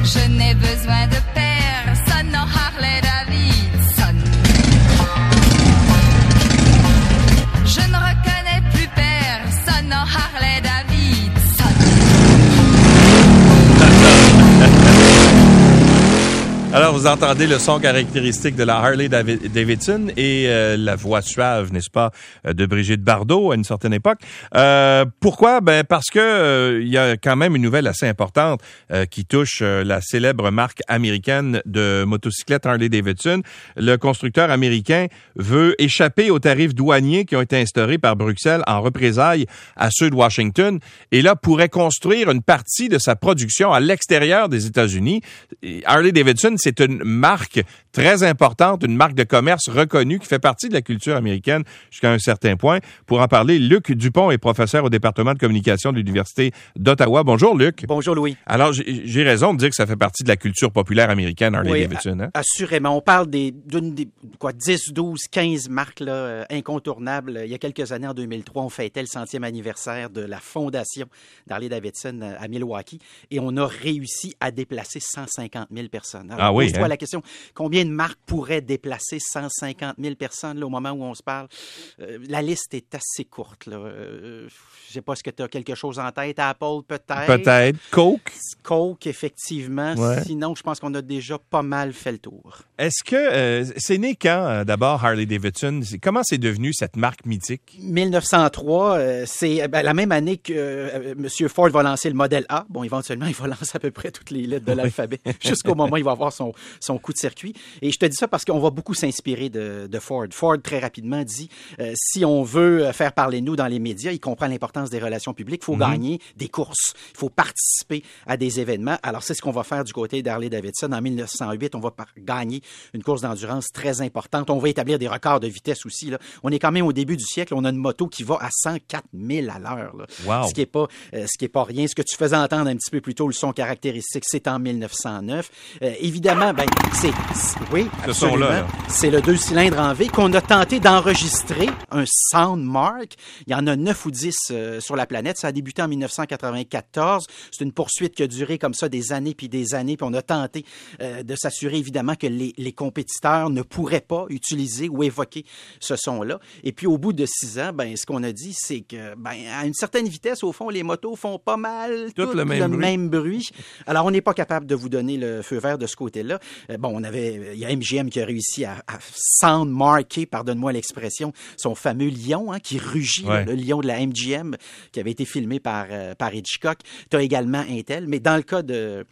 Je n'ai besoin de personne, non Harley Davidson. Je ne reconnais plus personne, non Harley Davidson. Alors, vous entendez le son caractéristique de la Harley Davidson et la voix suave, n'est-ce pas, de Brigitte Bardot à une certaine époque. Pourquoi? Ben parce que il y a quand même une nouvelle assez importante qui touche la célèbre marque américaine de motocyclettes Harley Davidson. Le constructeur américain veut échapper aux tarifs douaniers qui ont été instaurés par Bruxelles en représailles à ceux de Washington et là pourrait construire une partie de sa production à l'extérieur des États-Unis. Harley Davidson, c'est une marque très importante, une marque de commerce reconnue qui fait partie de la culture américaine jusqu'à un certain point. Pour en parler, Luc Dupont est professeur au département de communication de l'Université d'Ottawa. Bonjour, Luc. Bonjour, Louis. Alors, j'ai raison de dire que ça fait partie de la culture populaire américaine, Harley Davidson. Hein? Assurément. On parle d'une des 10, 12, 15 marques là, incontournables. Il y a quelques années, en 2003, on fêtait le 100e anniversaire de la fondation d'Harley Davidson à Milwaukee et on a réussi à déplacer 150 000 personnes. Alors, pose-toi la question, combien de marques pourraient déplacer 150 000 personnes là, au moment où on se parle? La liste est assez courte. Je ne sais pas, est-ce que tu as quelque chose en tête? Apple, peut-être? Peut-être. Coke? Coke, effectivement. Ouais. Sinon, je pense qu'on a déjà pas mal fait le tour. Est-ce que c'est né quand, d'abord, Harley Davidson? Comment c'est devenu cette marque mythique? 1903, c'est la même année que M. Ford va lancer le modèle A. Bon, éventuellement, il va lancer à peu près toutes les lettres de l'alphabet jusqu'au moment où il va avoir son coup de circuit. Et je te dis ça parce qu'on va beaucoup s'inspirer de Ford. Ford, très rapidement, dit si on veut faire parler de nous dans les médias, il comprend l'importance des relations publiques, il faut gagner des courses, il faut participer à des événements. Alors, c'est ce qu'on va faire du côté d'Harley Davidson. En 1908, on va gagner une course d'endurance très importante. On va établir des records de vitesse aussi. Là. On est quand même au début du siècle. On a une moto qui va à 104 000 à l'heure. Là. Wow. Ce qui est pas rien. Ce que tu faisais entendre un petit peu plus tôt, le son caractéristique, c'est en 1909. Évidemment, oui, absolument. C'est le 2 cylindres en V qu'on a tenté d'enregistrer, un Soundmark. Il y en a 9 ou 10 sur la planète. Ça a débuté en 1994. C'est une poursuite qui a duré comme ça des années puis des années. Puis on a tenté de s'assurer évidemment que les compétiteurs ne pourraient pas utiliser ou évoquer ce son-là. Et puis au bout de 6 ans, ce qu'on a dit, c'est que à une certaine vitesse, au fond, les motos font pas mal tout le même bruit. Alors on n'est pas capable de vous donner le feu vert de ce côté-là. Il y a MGM qui a réussi à soundmarker, pardonne-moi l'expression, son fameux lion qui rugit, le lion de la MGM qui avait été filmé par Hitchcock. Tu as également Intel, mais dans le cas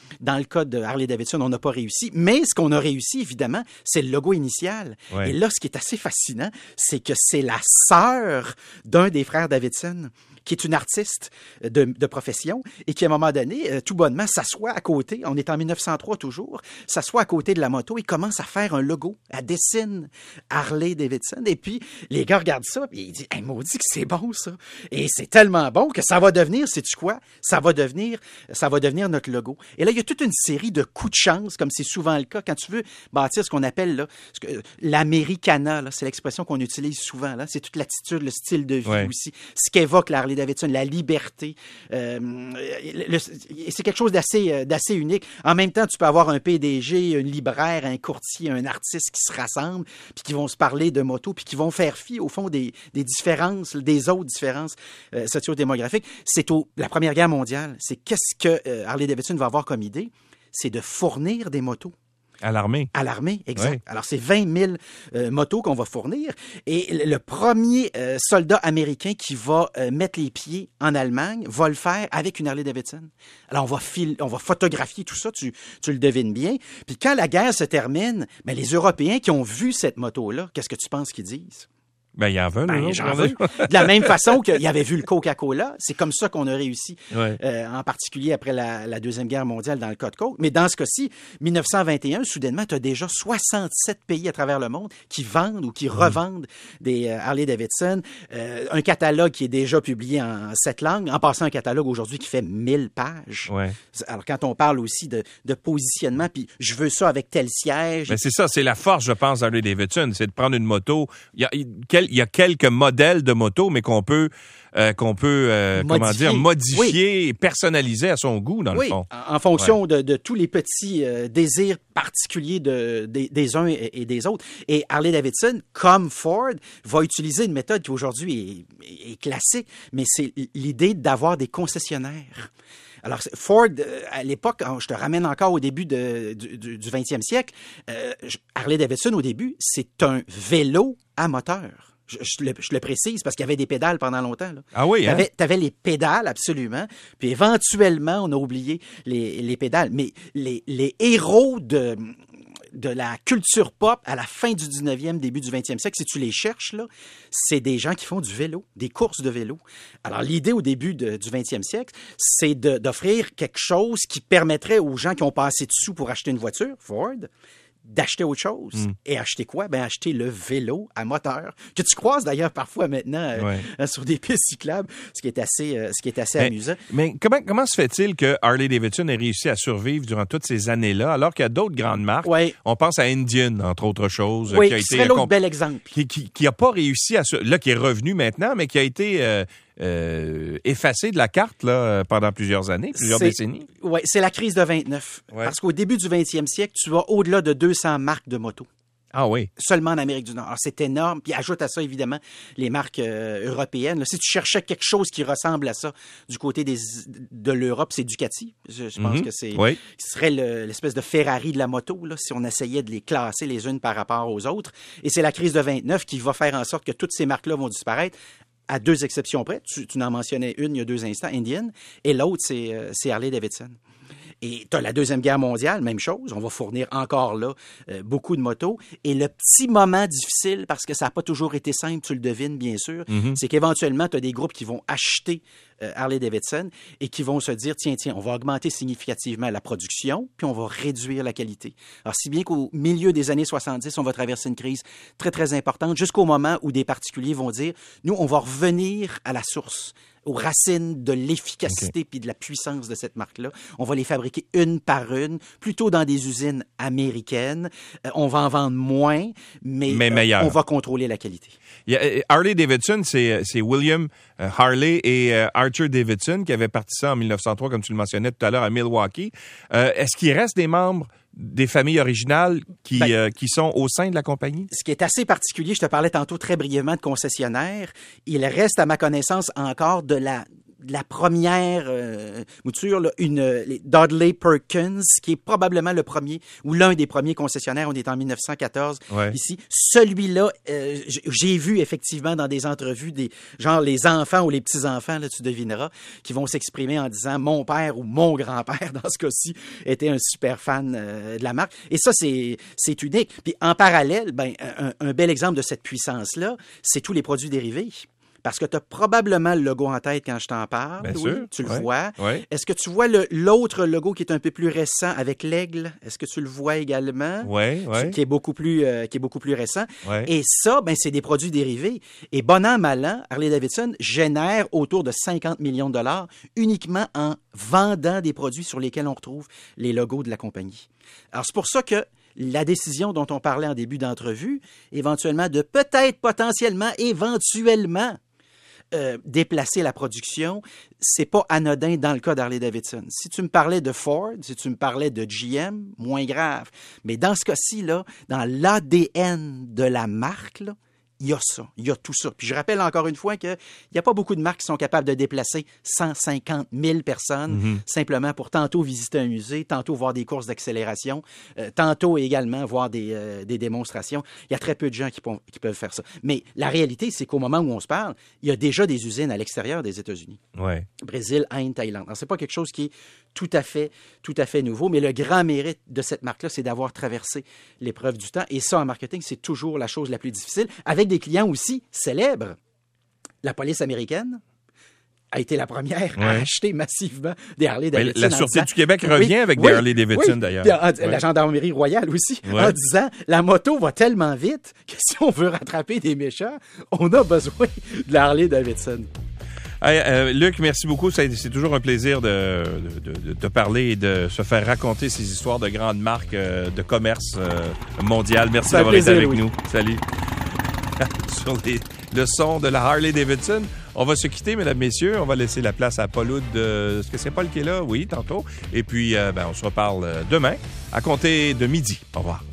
de Harley Davidson, on n'a pas réussi. Mais ce qu'on a réussi, évidemment, c'est le logo initial. Ouais. Et là, ce qui est assez fascinant, c'est que c'est la sœur d'un des frères Davidson qui est une artiste de profession et qui, à un moment donné, tout bonnement, s'assoit à côté, on est en 1903 toujours, s'assoit à côté de la moto et commence à faire un logo. Elle dessine Harley Davidson. Et puis, les gars regardent ça et ils disent « Hey, maudit que c'est bon, ça! » Et c'est tellement bon que ça va devenir, sais-tu quoi? Ça va devenir notre logo. Et là, il y a toute une série de coups de chance, comme c'est souvent le cas, quand tu veux bâtir ce qu'on appelle là, l'Americana, là, c'est l'expression qu'on utilise souvent, là, c'est toute l'attitude, le style de vie aussi, ce qu'évoque la Harley Davidson, la liberté. C'est quelque chose d'assez unique. En même temps, tu peux avoir un PDG, un libraire, un courtier, un artiste qui se rassemblent, puis qui vont se parler de moto, puis qui vont faire fi, au fond, des différences, des autres différences socio-démographiques. C'est la Première Guerre mondiale. C'est qu'est-ce que Harley Davidson va avoir comme idée? C'est de fournir des motos. À l'armée. À l'armée, exact. Oui. Alors, c'est 20 000 motos qu'on va fournir. Et le premier soldat américain qui va mettre les pieds en Allemagne va le faire avec une Harley Davidson. Alors, on va photographier tout ça, tu le devines bien. Puis quand la guerre se termine, les Européens qui ont vu cette moto-là, qu'est-ce que tu penses qu'ils disent? Ils en veulent. J'en veux. De la même façon qu'il avait vu le Coca-Cola, c'est comme ça qu'on a réussi, en particulier après la Deuxième Guerre mondiale dans le cas de Coke. Mais dans ce cas-ci, 1921, soudainement, tu as déjà 67 pays à travers le monde qui vendent ou qui revendent des Harley Davidson. Un catalogue qui est déjà publié en 7 langues. En passant, un catalogue aujourd'hui qui fait 1000 pages. Ouais. Alors, quand on parle aussi de positionnement, puis je veux ça avec tel siège. C'est ça, c'est la force, je pense, d'Harley Davidson, c'est de prendre une moto. il y a quelques modèles de motos, mais qu'on peut modifier et personnaliser à son goût, dans le fond. En fonction de tous les petits désirs particuliers des uns et des autres. Et Harley-Davidson, comme Ford, va utiliser une méthode qui aujourd'hui est classique, mais c'est l'idée d'avoir des concessionnaires. Alors, Ford, à l'époque, je te ramène encore au début du 20e siècle, Harley-Davidson, au début, c'est un vélo à moteur. Je le précise parce qu'il y avait des pédales pendant longtemps. Là. Ah oui, T'avais les pédales, absolument. Puis éventuellement, on a oublié les pédales. Mais les héros de la culture pop à la fin du 19e, début du 20e siècle, si tu les cherches, là, c'est des gens qui font du vélo, des courses de vélo. Alors, l'idée au début du 20e siècle, c'est d'offrir quelque chose qui permettrait aux gens qui ont pas assez de sous pour acheter une voiture, Ford, d'acheter autre chose. Et acheter quoi? Ben, acheter le vélo à moteur, que tu croises d'ailleurs parfois maintenant sur des pistes cyclables, ce qui est assez amusant. Mais comment se fait-il que Harley-Davidson ait réussi à survivre durant toutes ces années-là, alors qu'il y a d'autres grandes marques? On pense à Indian, entre autres choses. Oui, qui serait l'autre bel exemple. Qui a pas réussi qui est revenu maintenant, mais qui a été effacé de la carte là, pendant plusieurs années, plusieurs décennies. Oui, c'est la crise de 29. Parce qu'au début du 20e siècle, tu vas au-delà de 200 marques de motos. Ah oui. Seulement en Amérique du Nord. Alors, c'est énorme. Puis ajoute à ça, évidemment, les marques européennes. Là, si tu cherchais quelque chose qui ressemble à ça du côté de l'Europe, c'est Ducati. Je pense que ce serait l'espèce de Ferrari de la moto, là, si on essayait de les classer les unes par rapport aux autres. Et c'est la crise de 29 qui va faire en sorte que toutes ces marques-là vont disparaître. À deux exceptions près, tu en mentionnais une il y a 2 instants, Indian, et l'autre, c'est Harley-Davidson. Et tu as la Deuxième Guerre mondiale, même chose. On va fournir encore là beaucoup de motos. Et le petit moment difficile, parce que ça n'a pas toujours été simple, tu le devines, bien sûr, c'est qu'éventuellement, tu as des groupes qui vont acheter Harley-Davidson et qui vont se dire, tiens, on va augmenter significativement la production, puis on va réduire la qualité. Alors, si bien qu'au milieu des années 70, on va traverser une crise très, très importante, jusqu'au moment où des particuliers vont dire, nous, on va revenir à la source, aux racines de l'efficacité puis de la puissance de cette marque-là. On va les fabriquer une par une, plutôt dans des usines américaines. On va en vendre moins, mais on va contrôler la qualité. Harley-Davidson, c'est William Harley et Arthur Davidson qui avaient parti ça en 1903, comme tu le mentionnais tout à l'heure, à Milwaukee. Est-ce qu'il reste des membres des familles originales qui sont au sein de la compagnie? Ce qui est assez particulier, je te parlais tantôt très brièvement de concessionnaires, il reste à ma connaissance encore de la première mouture, là, les Dudley Perkins, qui est probablement le premier ou l'un des premiers concessionnaires. On est en 1914 ici. Celui-là, j'ai vu effectivement dans des entrevues genre les enfants ou les petits-enfants, là, tu devineras, qui vont s'exprimer en disant mon père ou mon grand-père, dans ce cas-ci, était un super fan de la marque. Et ça, c'est unique. Puis en parallèle, un bel exemple de cette puissance-là, c'est tous les produits dérivés. Parce que tu as probablement le logo en tête quand je t'en parle. Bien sûr. Tu le vois. Oui. Est-ce que tu vois l'autre logo qui est un peu plus récent avec l'aigle? Est-ce que tu le vois également? Oui. Qui est beaucoup plus récent. Oui. Et ça, c'est des produits dérivés. Et bon an, mal an, Harley-Davidson génère autour de 50 millions de dollars uniquement en vendant des produits sur lesquels on retrouve les logos de la compagnie. Alors, c'est pour ça que la décision dont on parlait en début d'entrevue, éventuellement de éventuellement déplacer la production, c'est pas anodin dans le cas d'Harley-Davidson. Si tu me parlais de Ford, si tu me parlais de GM, moins grave. Mais dans ce cas-ci, là, dans l'ADN de la marque, là, il y a ça, il y a tout ça. Puis je rappelle encore une fois qu'il n'y a pas beaucoup de marques qui sont capables de déplacer 150 000 personnes simplement pour tantôt visiter un musée, tantôt voir des courses d'accélération, tantôt également voir des démonstrations. Il y a très peu de gens qui peuvent faire ça. Mais la réalité, c'est qu'au moment où on se parle, il y a déjà des usines à l'extérieur des États-Unis. Ouais. Brésil, Inde, Thaïlande. Alors, c'est pas quelque chose qui est tout à fait nouveau, mais le grand mérite de cette marque-là, c'est d'avoir traversé l'épreuve du temps. Et ça, en marketing, c'est toujours la chose la plus difficile, avec des clients aussi célèbres. La police américaine a été la première à acheter massivement des Harley-Davidson. La Sûreté du Québec revient avec des Harley-Davidson, d'ailleurs. La Gendarmerie royale aussi, en disant, la moto va tellement vite que si on veut rattraper des méchants, on a besoin de la Harley-Davidson. Hey, Luc, merci beaucoup. C'est toujours un plaisir de te parler et de se faire raconter ces histoires de grandes marques de commerce mondial. Merci d'avoir été avec nous. Salut. sur le son de la Harley-Davidson. On va se quitter, mesdames, messieurs. On va laisser la place à Paul Oud. Est-ce que c'est Paul qui est là? Oui, tantôt. Et puis, on se reparle demain à compter de midi. Au revoir.